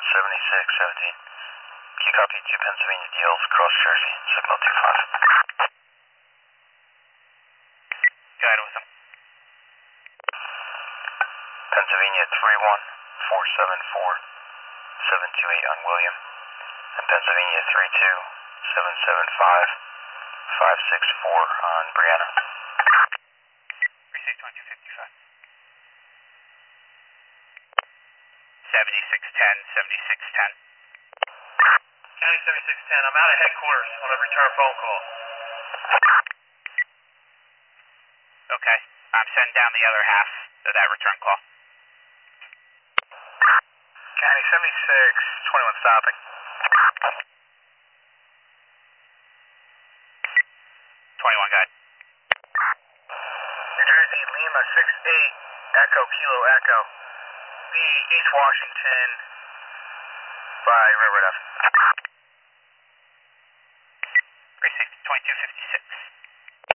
7617. Can you copy 2 Pennsylvania Deals, Cross Jersey, signal 25? Go ahead with them. Pennsylvania 31474-728 on William, and Pennsylvania 32775-564 on Brianna. Precinct 2255. 7610, 7610. County 7610, I'm out of headquarters on a return phone call. Okay. I'm sending down the other half of that return call. County 7621 stopping. 21, go ahead. New Jersey, Lima 68, Echo, Kilo, Echo. The East Washington by Railroad F. Precinct 2256.